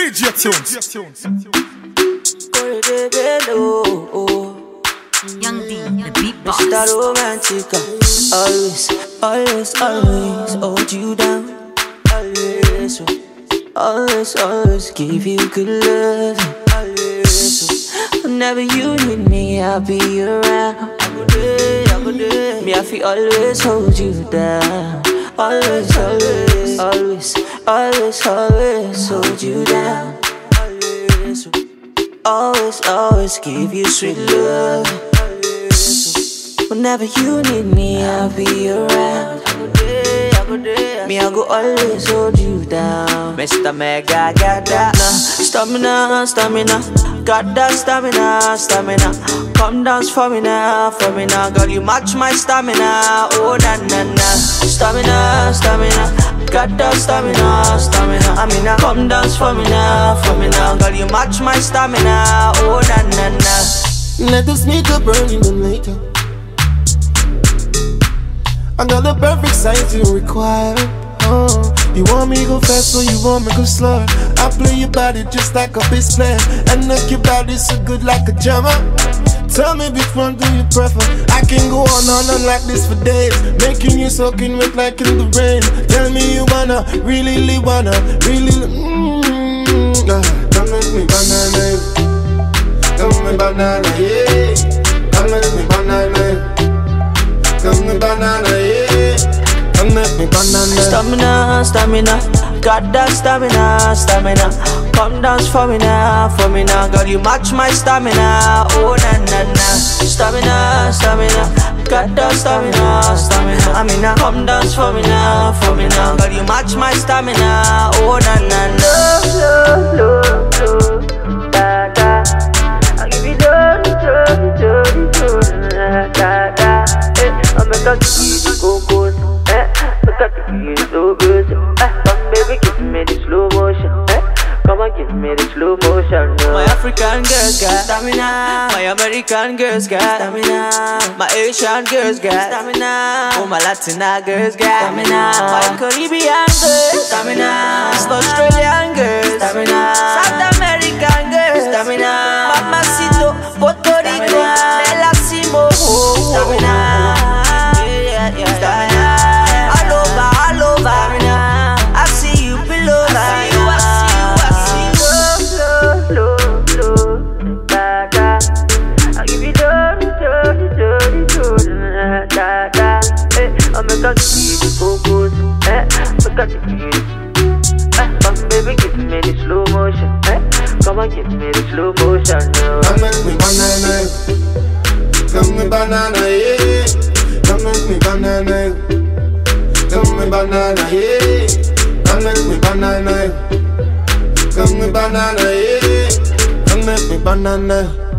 DJ Tunes. Young D, the beat boss. Mr. Romantica, always hold you down. Always give you good love. Whenever you need me, I'll be around. Me, I feel always hold you down. Always hold you down. Always give you sweet love. Whenever you need me, I'll be around. Me, I go always hold you down. Mr. Mega, got that stamina. Got that stamina. Come dance for me now. Girl, you match my stamina. Oh, na. Stamina. Got that stamina. I mean, come dance for me now. Girl, you match my stamina. Oh, na. Let us meet up early in the later. Another perfect size you require. Oh, you want me go fast or you want me go slow? I play your body just like a bass player and knock your body so good like a drummer. Tell me which one do you prefer? I can go on like this for days, making you soaking wet like in the rain. Tell me you wanna, really Come make me banana, come me banana, yeah. Come make me banana. Come me banana, yeah. Come make me banana. Stamina. Got that stamina. Come dance for me now. Girl, you match my stamina. Oh, na. Stamina. Got that stamina. I mean, come dance for me now. Girl, you match my stamina. Oh, na. Love. Da. I give you love. Da. I make a give you cocos. Make a give you so good. Come baby, give me the slow motion. Come on, give me the slow motion. My African girls got stamina. My American girls got stamina. My Asian girls got stamina. Oh, my Latina girls got stamina. My Caribbean girls stamina. Australian girls stamina. South American girls stamina. Mamacito, Puerto Rico, Bella Simo stamina. Yeah. Stamina. All over. I see you below. I see you. Love. Da. I give you love. Da. I make a give you cocos. Make a give you. Come baby, give me the slow motion. Come on, give me the slow motion. Come make me banana. Come me banana, yeah. Come make me banana. Come me banana, yeah. Come make me banana. Come me banana, yeah. Come make me banana.